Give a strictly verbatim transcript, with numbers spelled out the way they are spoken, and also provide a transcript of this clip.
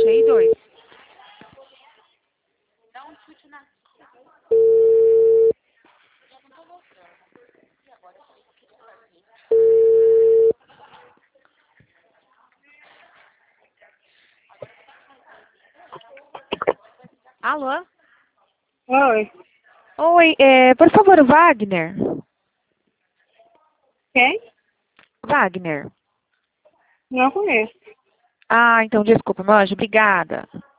Achei dois. Alô? Oi. Oi, é, por favor, o Wagner. Quem? Wagner. Não conheço. Ah, então desculpa, meu anjo. Obrigada.